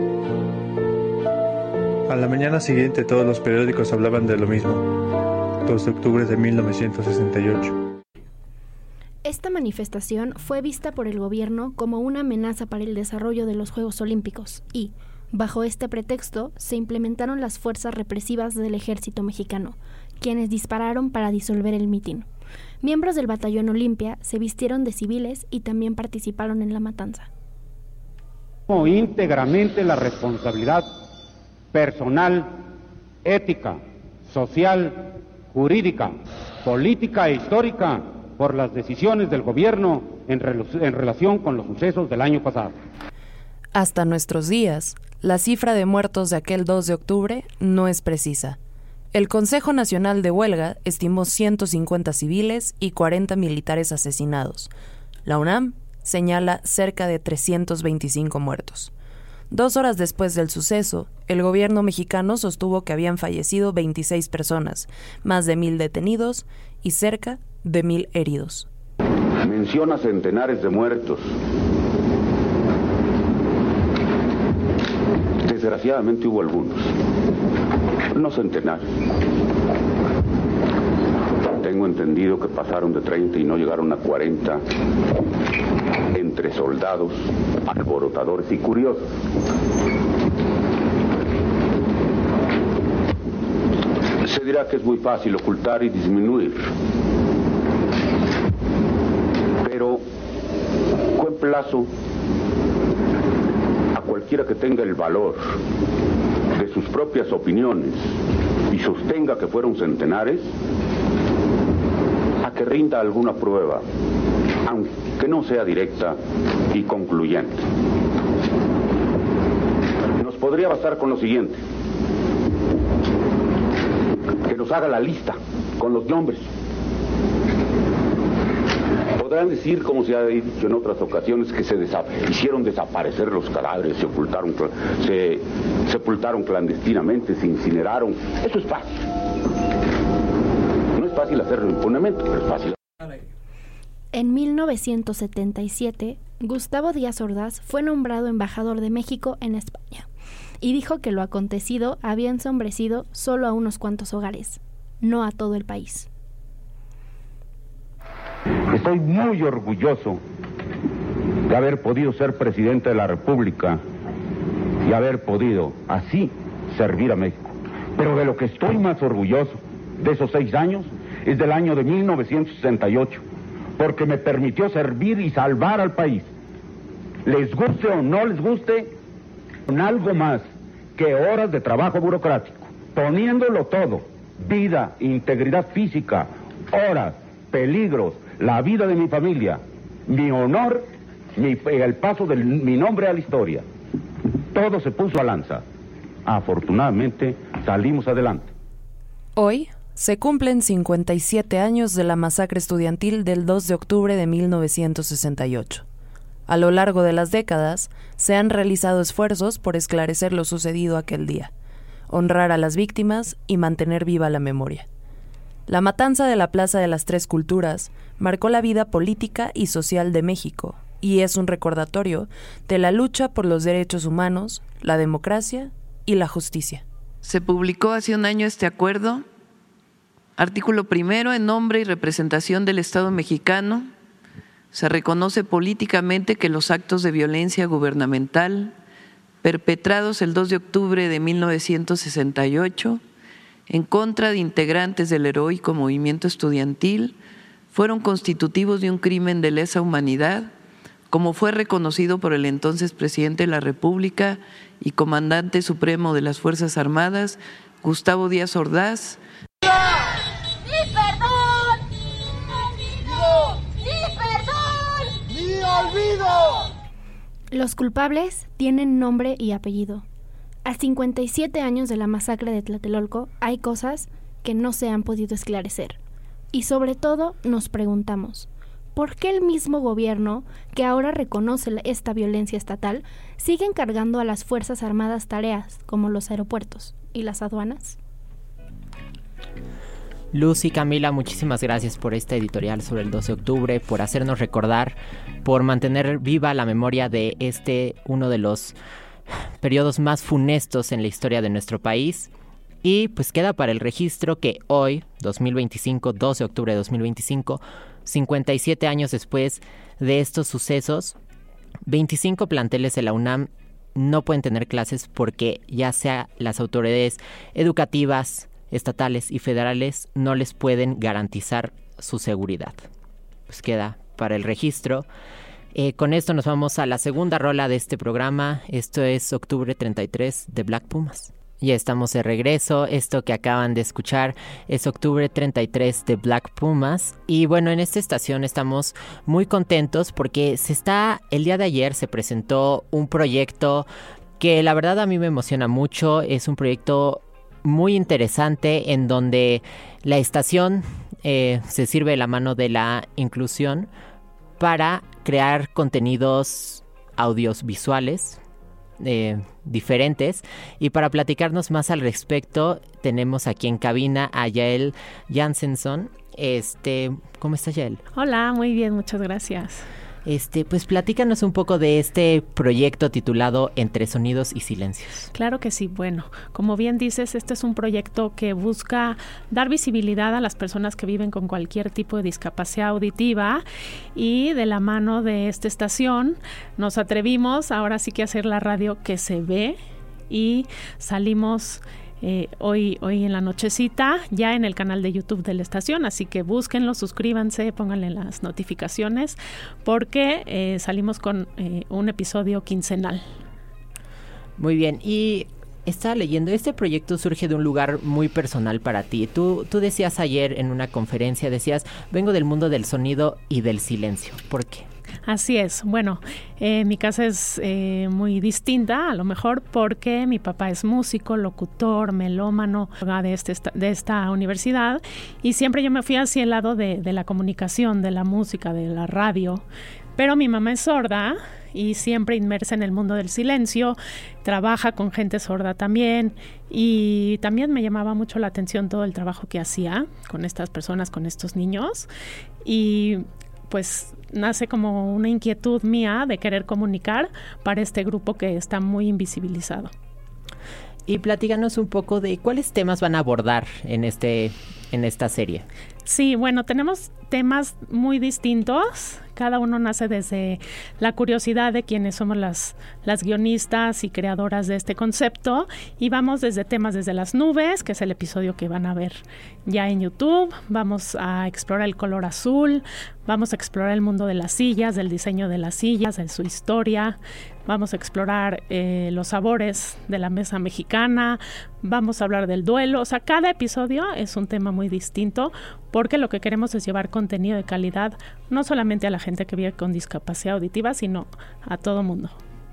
A la mañana siguiente todos los periódicos hablaban de lo mismo. dos de octubre de mil novecientos sesenta y ocho. Esta manifestación fue vista por el gobierno como una amenaza para el desarrollo de los Juegos Olímpicos y, bajo este pretexto, se implementaron las fuerzas represivas del ejército mexicano, quienes dispararon para disolver el mitin. Miembros del Batallón Olimpia se vistieron de civiles y también participaron en la matanza. Íntegramente la responsabilidad personal, ética, social, jurídica, política e histórica por las decisiones del gobierno en, rel- en relación con los sucesos del año pasado. Hasta nuestros días, la cifra de muertos de aquel dos de octubre no es precisa. El Consejo Nacional de Huelga estimó ciento cincuenta civiles y cuarenta militares asesinados. La UNAM señala cerca de trescientos veinticinco muertos. Dos horas después del suceso, el gobierno mexicano sostuvo que habían fallecido veintiséis personas, más de mil detenidos y cerca de mil heridos. Menciona centenares de muertos. Desgraciadamente hubo algunos, no centenares. Tengo entendido que pasaron de treinta y no llegaron a cuarenta entre soldados, alborotadores y curiosos. Se dirá que es muy fácil ocultar y disminuir, pero buen plazo a cualquiera que tenga el valor de sus propias opiniones y sostenga que fueron centenares, a que rinda alguna prueba, aunque no sea directa y concluyente. Nos podría bastar con lo siguiente: que nos haga la lista con los nombres. Podrán decir, como se ha dicho en otras ocasiones, que se desa- hicieron desaparecer los cadáveres, se ocultaron, se sepultaron clandestinamente, se incineraron. Eso es fácil. No es fácil hacerlo impunemente, pero es fácil. En mil novecientos setenta y siete, Gustavo Díaz Ordaz fue nombrado embajador de México en España y dijo que lo acontecido había ensombrecido solo a unos cuantos hogares, no a todo el país. Estoy muy orgulloso de haber podido ser presidente de la República y haber podido así servir a México. Pero de lo que estoy más orgulloso de esos seis años es del año de mil novecientos sesenta y ocho, porque me permitió servir y salvar al país. Les guste o no les guste, con algo más que horas de trabajo burocrático, poniéndolo todo: vida, integridad física, horas, peligros, la vida de mi familia, mi honor, mi, el paso de mi nombre a la historia. Todo se puso a lanza. Afortunadamente salimos adelante. Hoy se cumplen cincuenta y siete años de la masacre estudiantil del dos de octubre de mil novecientos sesenta y ocho. A lo largo de las décadas se han realizado esfuerzos por esclarecer lo sucedido aquel día, honrar a las víctimas y mantener viva la memoria. La matanza de la Plaza de las Tres Culturas marcó la vida política y social de México y es un recordatorio de la lucha por los derechos humanos, la democracia y la justicia. Se publicó hace un año este acuerdo. Artículo primero, en nombre y representación del Estado mexicano, se reconoce políticamente que los actos de violencia gubernamental perpetrados el dos de octubre de mil novecientos sesenta y ocho en contra de integrantes del heroico movimiento estudiantil fueron constitutivos de un crimen de lesa humanidad, como fue reconocido por el entonces presidente de la República y comandante supremo de las Fuerzas Armadas, Gustavo Díaz Ordaz. ¡Mi perdón! ¡Mi perdón! ¡Mi olvido! Los culpables tienen nombre y apellido. A cincuenta y siete años de la masacre de Tlatelolco, hay cosas que no se han podido esclarecer. Y sobre todo nos preguntamos, ¿por qué el mismo gobierno que ahora reconoce esta violencia estatal sigue encargando a las Fuerzas Armadas tareas como los aeropuertos y las aduanas? Luz y Camila, muchísimas gracias por este editorial sobre el doce de octubre, por hacernos recordar, por mantener viva la memoria de este, uno de los periodos más funestos en la historia de nuestro país. Y pues queda para el registro que hoy, dos mil veinticinco, doce de octubre de dos mil veinticinco, cincuenta y siete años después de estos sucesos, veinticinco planteles de la UNAM no pueden tener clases porque ya sea las autoridades educativas, estatales y federales no les pueden garantizar su seguridad. Pues queda para el registro. Eh, con esto nos vamos a la segunda rola de este programa. Esto es Octubre treinta y tres de Black Pumas. Ya estamos de regreso. Esto que acaban de escuchar es Octubre treinta y tres de Black Pumas. Y bueno, en esta estación estamos muy contentos porque se está, el día de ayer se presentó un proyecto que la verdad a mí me emociona mucho. Es un proyecto muy interesante en donde la estación eh, se sirve de la mano de la inclusión para crear contenidos audiovisuales eh, diferentes. Y para platicarnos más al respecto tenemos aquí en cabina a Yael Jansenson. Este, ¿cómo estás, Yael? Hola, muy bien, muchas gracias. Este, pues platícanos un poco de este proyecto titulado Entre Sonidos y Silencios. Claro que sí. Bueno, como bien dices, este es un proyecto que busca dar visibilidad a las personas que viven con cualquier tipo de discapacidad auditiva, y de la mano de esta estación nos atrevimos ahora sí que a hacer la radio que se ve, y salimos Eh, hoy, hoy en la nochecita, ya en el canal de YouTube de la estación, así que búsquenlo, suscríbanse, pónganle las notificaciones, porque eh, salimos con eh, un episodio quincenal. Muy bien, y estaba leyendo, este proyecto surge de un lugar muy personal para ti. Tú, tú decías ayer en una conferencia, decías, vengo del mundo del sonido y del silencio. ¿Por qué? Así es. Bueno, eh, mi casa es eh, muy distinta, a lo mejor porque mi papá es músico, locutor, melómano de, este, de esta universidad, y siempre yo me fui hacia el lado de, de la comunicación, de la música, de la radio. Pero mi mamá es sorda y siempre inmersa en el mundo del silencio, trabaja con gente sorda también, y también me llamaba mucho la atención todo el trabajo que hacía con estas personas, con estos niños, y pues nace como una inquietud mía de querer comunicar para este grupo que está muy invisibilizado. Y platíganos un poco de cuáles temas van a abordar en este en esta serie. Sí, bueno, tenemos temas muy distintos. Cada uno nace desde la curiosidad de quienes somos las, las guionistas y creadoras de este concepto, y vamos desde temas desde las nubes, que es el episodio que van a ver ya en YouTube. Vamos a explorar el color azul, vamos a explorar el mundo de las sillas, del diseño de las sillas, de su historia. Vamos a explorar eh, los sabores de la mesa mexicana, vamos a hablar del duelo. O sea, cada episodio es un tema muy distinto, porque lo que queremos es llevar contenido de calidad no solamente a la gente que vive con discapacidad auditiva, sino a todo mundo.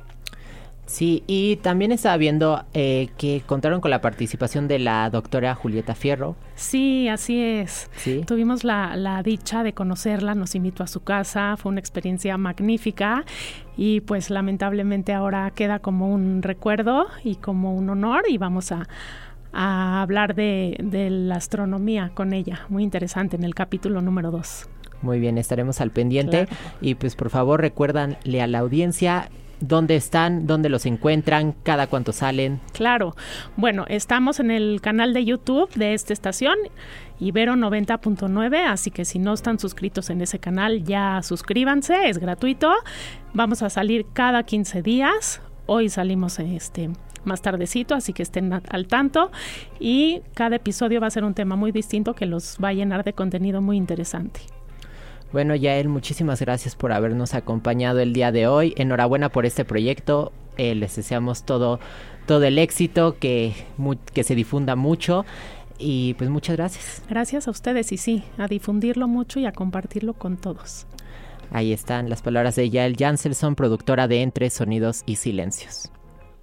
Sí, y también estaba viendo eh, que contaron con la participación de la doctora Julieta Fierro. Sí, así es. ¿Sí? Tuvimos la, la dicha de conocerla, nos invitó a su casa, fue una experiencia magnífica, y pues lamentablemente ahora queda como un recuerdo y como un honor, y vamos a, a hablar de, de la astronomía con ella, muy interesante, en el capítulo número dos. Muy bien, estaremos al pendiente. Claro. Y pues por favor recuérdanle a la audiencia dónde están, dónde los encuentran, cada cuánto salen. Claro, bueno, estamos en el canal de YouTube de esta estación, Ibero noventa punto nueve, así que si no están suscritos en ese canal, ya suscríbanse, es gratuito. Vamos a salir cada quince días, hoy salimos este más tardecito, así que estén al tanto, y cada episodio va a ser un tema muy distinto que los va a llenar de contenido muy interesante. Bueno, Yael, muchísimas gracias por habernos acompañado el día de hoy. Enhorabuena por este proyecto. Eh, les deseamos todo, todo el éxito, que, mu- que se difunda mucho. Y pues muchas gracias. Gracias a ustedes, y sí, a difundirlo mucho y a compartirlo con todos. Ahí están las palabras de Yael Janselson, productora de Entre Sonidos y Silencios.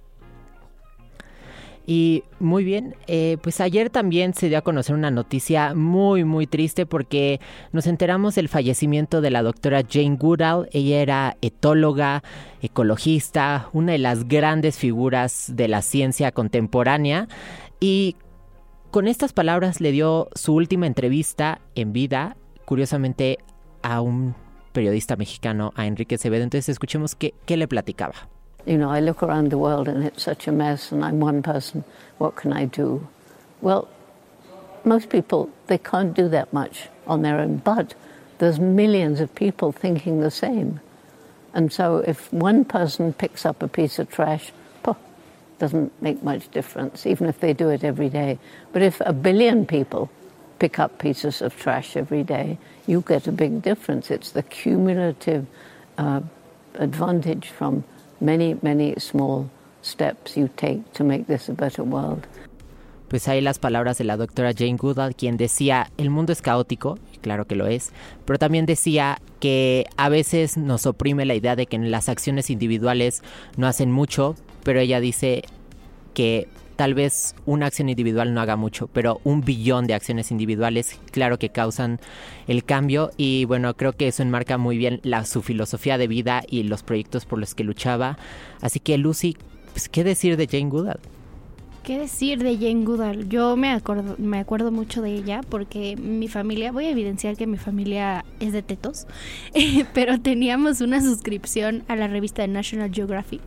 Y muy bien, eh, pues ayer también se dio a conocer una noticia muy muy triste, porque nos enteramos del fallecimiento de la doctora Jane Goodall. Ella era etóloga, ecologista, una de las grandes figuras de la ciencia contemporánea, y con estas palabras le dio su última entrevista en vida, curiosamente a un periodista mexicano, a Enrique Acevedo. Entonces escuchemos qué, qué le platicaba. You know, I look around the world and it's such a mess, and I'm one person. What can I do? Well, most people, they can't do that much on their own, but there's millions of people thinking the same. And so if one person picks up a piece of trash, poh, doesn't make much difference, even if they do it every day. But if a billion people pick up pieces of trash every day, you get a big difference. It's the cumulative uh, advantage from many, many small steps you take to make this a better world. Pues ahí las palabras de la doctora Jane Goodall, quien decía, el mundo es caótico, claro que lo es, pero también decía que a veces nos oprime la idea de que las acciones individuales no hacen mucho, pero ella dice que tal vez una acción individual no haga mucho, pero un billón de acciones individuales, claro que causan el cambio. Y bueno, creo que eso enmarca muy bien la, su filosofía de vida y los proyectos por los que luchaba. Así que, Lucy, pues, ¿qué decir de Jane Goodall? ¿Qué decir de Jane Goodall? Yo me acuerdo, me acuerdo mucho de ella porque mi familia, voy a evidenciar que mi familia es de tetos, pero teníamos una suscripción a la revista de National Geographic.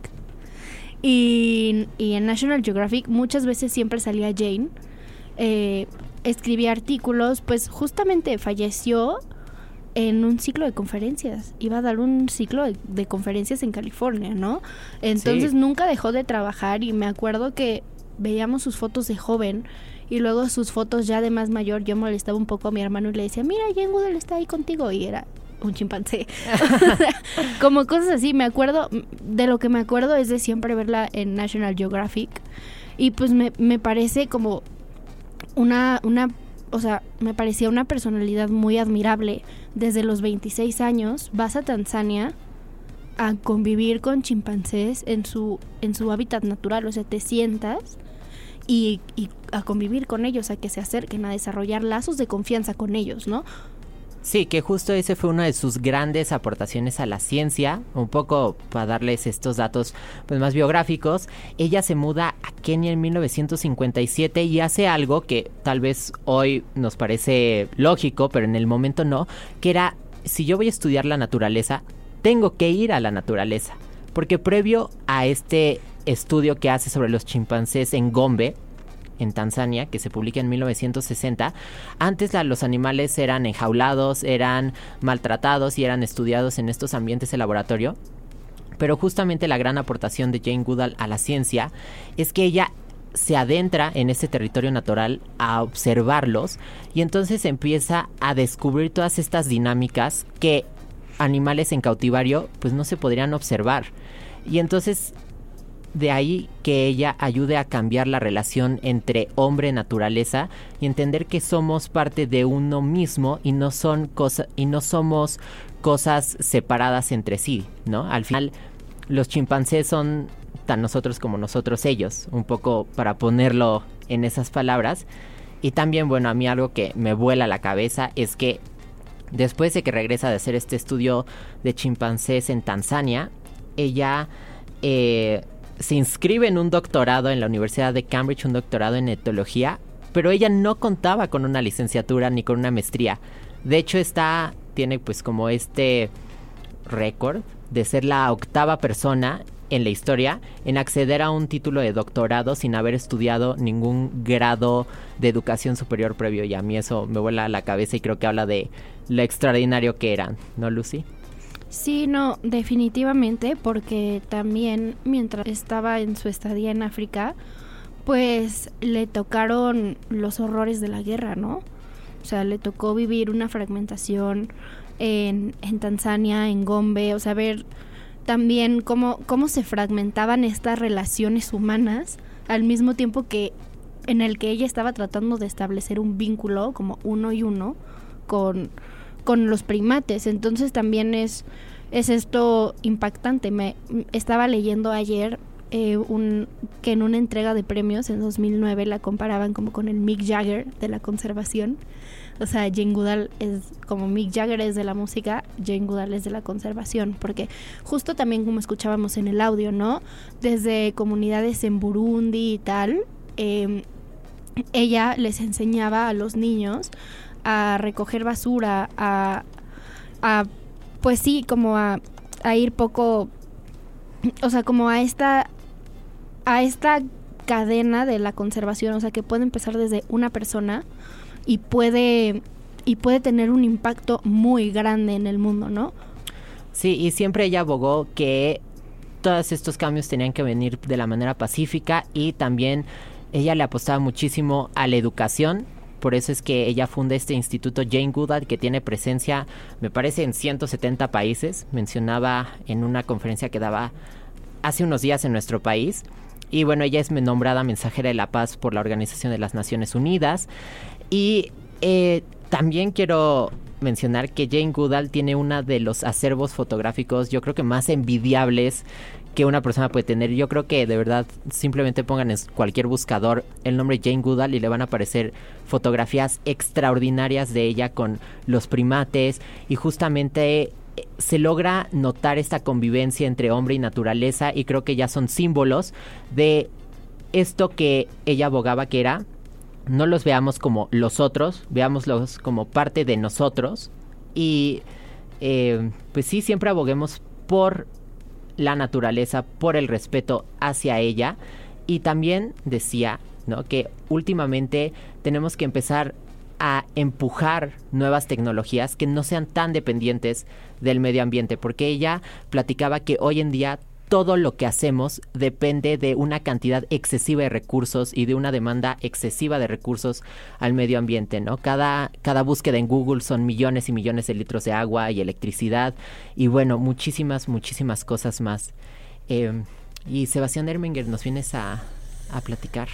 Y, y en National Geographic muchas veces siempre salía Jane, eh, escribía artículos, pues justamente falleció en un ciclo de conferencias, iba a dar un ciclo de, de conferencias en California, ¿no? Entonces sí. Nunca dejó de trabajar y me acuerdo que veíamos sus fotos de joven y luego sus fotos ya de más mayor. Yo molestaba un poco a mi hermano y le decía, mira, Jane Goodall está ahí contigo, y era un chimpancé. Como cosas así. Me acuerdo, de lo que me acuerdo es de siempre verla en National Geographic y pues me, me parece como una, una, o sea, me parecía una personalidad muy admirable. Desde los veintiséis años vas a Tanzania a convivir con chimpancés en su en su hábitat natural, o sea, te sientas y, y a convivir con ellos, a que se acerquen, a desarrollar lazos de confianza con ellos, ¿no? Sí, que justo ese fue una de sus grandes aportaciones a la ciencia, un poco para darles estos datos pues más biográficos. Ella se muda a Kenia en mil novecientos cincuenta y siete y hace algo que tal vez hoy nos parece lógico, pero en el momento no, que era, si yo voy a estudiar la naturaleza, tengo que ir a la naturaleza, porque previo a este estudio que hace sobre los chimpancés en Gombe, en Tanzania, que se publica en mil novecientos sesenta, antes la, los animales eran enjaulados, eran maltratados y eran estudiados en estos ambientes de laboratorio, pero justamente la gran aportación de Jane Goodall a la ciencia es que ella se adentra en ese territorio natural a observarlos y entonces empieza a descubrir todas estas dinámicas que animales en cautivario pues no se podrían observar, y entonces de ahí que ella ayude a cambiar la relación entre hombre-naturaleza y entender que somos parte de uno mismo y no son cosas y no somos cosas separadas entre sí, ¿no? Al final los chimpancés son tan nosotros como nosotros ellos, un poco para ponerlo en esas palabras. Y también, bueno, a mí algo que me vuela la cabeza es que después de que regresa de hacer este estudio de chimpancés en Tanzania, ella eh, se inscribe en un doctorado en la Universidad de Cambridge, un doctorado en etología, pero ella no contaba con una licenciatura ni con una maestría. De hecho, está, tiene pues como este récord de ser la octava persona en la historia en acceder a un título de doctorado sin haber estudiado ningún grado de educación superior previo, y a mí eso me vuela la cabeza y creo que habla de lo extraordinario que eran, ¿no, Lucy? Sí, no, definitivamente, porque también mientras estaba en su estadía en África, pues le tocaron los horrores de la guerra, ¿no? O sea, le tocó vivir una fragmentación en, en Tanzania, en Gombe, o sea, ver también cómo, cómo se fragmentaban estas relaciones humanas al mismo tiempo que en el que ella estaba tratando de establecer un vínculo como uno y uno con, con los primates. Entonces también es, es esto impactante. Me estaba leyendo ayer eh, un, que en una entrega de premios en dos mil nueve la comparaban como con el Mick Jagger de la conservación. O sea, Jane Goodall es como Mick Jagger es de la música, Jane Goodall es de la conservación, porque justo también como escuchábamos en el audio, ¿no? Desde comunidades en Burundi y tal, eh, ella les enseñaba a los niños a recoger basura, a, a pues sí, como a, a ir poco, o sea, como a esta, a esta cadena de la conservación, o sea, que puede empezar desde una persona y puede y puede tener un impacto muy grande en el mundo, ¿no? Sí, y siempre ella abogó que todos estos cambios tenían que venir de la manera pacífica, y también ella le apostaba muchísimo a la educación. Por eso es que ella funda este instituto Jane Goodall, que tiene presencia, me parece, en ciento setenta países. Mencionaba en una conferencia que daba hace unos días en nuestro país. Y bueno, ella es nombrada mensajera de la paz por la Organización de las Naciones Unidas. Y eh, también quiero mencionar que Jane Goodall tiene uno de los acervos fotográficos, yo creo que más envidiables que una persona puede tener. Yo creo que de verdad simplemente pongan en cualquier buscador el nombre Jane Goodall y le van a aparecer fotografías extraordinarias de ella con los primates, y justamente se logra notar esta convivencia entre hombre y naturaleza, y creo que ya son símbolos de esto que ella abogaba que era, no los veamos como los otros, veámoslos como parte de nosotros y eh, pues sí, siempre aboguemos por la naturaleza, por el respeto hacia ella. Y también decía, ¿no?, que últimamente tenemos que empezar a empujar nuevas tecnologías que no sean tan dependientes del medio ambiente, porque ella platicaba que hoy en día todo lo que hacemos depende de una cantidad excesiva de recursos y de una demanda excesiva de recursos al medio ambiente, ¿no? Cada, cada búsqueda en Google son millones y millones de litros de agua y electricidad y bueno, muchísimas, muchísimas cosas más. Eh, y Sebastián Ermenger, ¿nos vienes a, a platicar?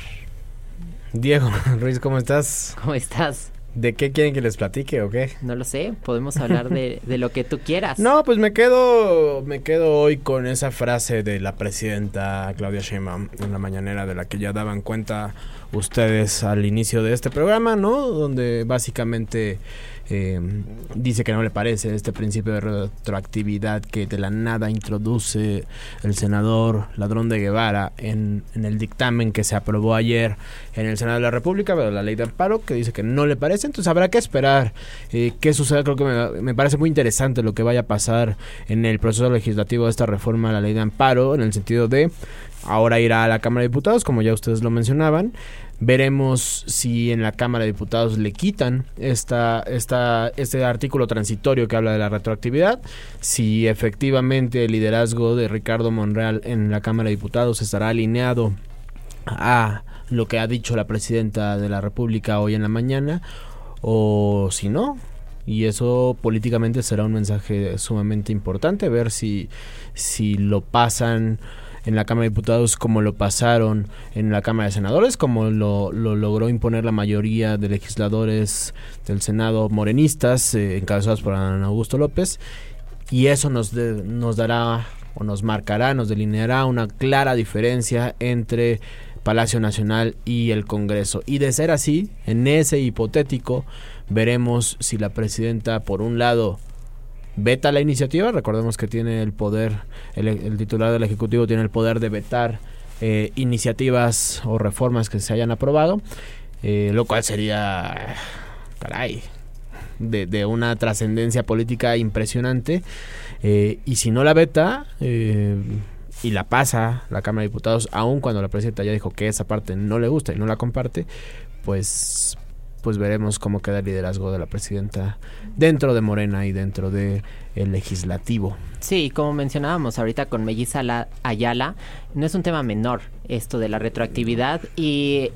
Diego Ruiz, ¿cómo estás? ¿Cómo estás? ¿De qué quieren que les platique o qué? No lo sé, podemos hablar de, de lo que tú quieras. No, pues me quedo me quedo hoy con esa frase de la presidenta Claudia Sheinbaum en la mañanera, de la que ya daban cuenta ustedes al inicio de este programa, ¿no? Donde básicamente eh, dice que no le parece este principio de retroactividad que de la nada introduce el senador Ladrón de Guevara en, en el dictamen que se aprobó ayer en el Senado de la República, pero la ley de amparo, que dice que no le parece. Entonces habrá que esperar eh, qué suceda. Creo que me, me parece muy interesante lo que vaya a pasar en el proceso legislativo de esta reforma a la ley de amparo, en el sentido de ahora irá a la Cámara de Diputados, como ya ustedes lo mencionaban. Veremos si en la Cámara de Diputados le quitan esta, esta, este artículo transitorio que habla de la retroactividad, si efectivamente el liderazgo de Ricardo Monreal en la Cámara de Diputados estará alineado a lo que ha dicho la presidenta de la República hoy en la mañana, o si no. Y eso políticamente será un mensaje sumamente importante, ver si, si lo pasan en la Cámara de Diputados como lo pasaron en la Cámara de Senadores, como lo, lo logró imponer la mayoría de legisladores del Senado morenistas, eh, encabezados por Adán Augusto López, y eso nos, de, nos dará o nos marcará, nos delineará una clara diferencia entre Palacio Nacional y el Congreso. Y de ser así, en ese hipotético, veremos si la presidenta, por un lado, veta la iniciativa. Recordemos que tiene el poder, el, el titular del Ejecutivo tiene el poder de vetar eh, iniciativas o reformas que se hayan aprobado, eh, lo cual sería, caray, de, de una trascendencia política impresionante. Eh, y si no la veta eh, y la pasa la Cámara de Diputados, aun cuando la presidenta ya dijo que esa parte no le gusta y no la comparte, pues pues veremos cómo queda el liderazgo de la presidenta dentro de Morena y dentro de el legislativo. Sí, como mencionábamos ahorita con Melissa Ayala, no es un tema menor esto de la retroactividad, y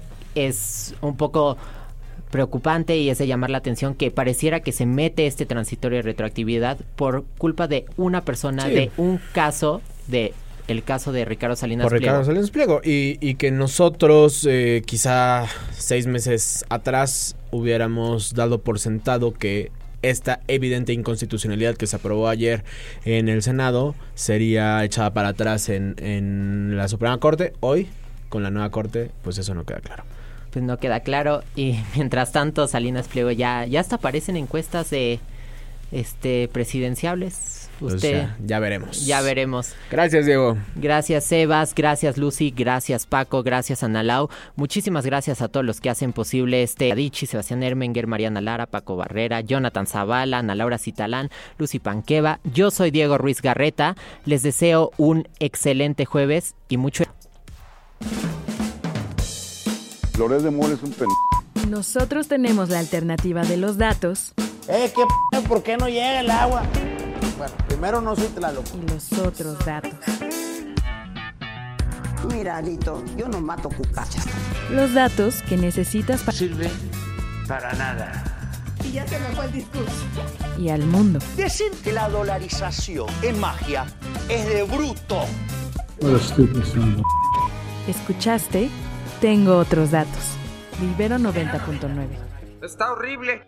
es un poco preocupante y es de llamar la atención que pareciera que se mete este transitorio de retroactividad por culpa de una persona, sí, de un caso, de el caso de Ricardo Salinas por Pliego. Ricardo Salinas Pliego. Y, y que nosotros eh, quizá seis meses atrás hubiéramos dado por sentado que esta evidente inconstitucionalidad que se aprobó ayer en el Senado sería echada para atrás en, en la Suprema Corte. Hoy, con la nueva Corte, pues eso no queda claro. Pues no queda claro, y mientras tanto Salinas Pliego ya, ya hasta aparecen encuestas de este presidenciables. Usted, pues ya, ya veremos. Ya veremos. Gracias, Diego. Gracias, Sebas. Gracias, Lucy. Gracias, Paco. Gracias, Analao. Muchísimas gracias a todos los que hacen posible este Adichi, Sebastián Ermenger, Mariana Lara, Paco Barrera, Jonathan Zavala, Ana Laura Citalán, Lucy Panqueva. Yo soy Diego Ruiz Garreta. Les deseo un excelente jueves y mucho... Loret de Mola es un pen... Nosotros tenemos la alternativa de los datos. Eh, ¿qué p***? ¿Por qué no llega el agua? Bueno, primero no soy Tlaloc. Y los otros datos. Mira, Alito, yo no mato cucarachas. Los datos que necesitas para... Sirve para nada. Y ya se me fue el discurso. Y al mundo. Decir que la dolarización es magia es de bruto. Escuchaste Tengo Otros Datos. Ibero noventa punto nueve. Está horrible.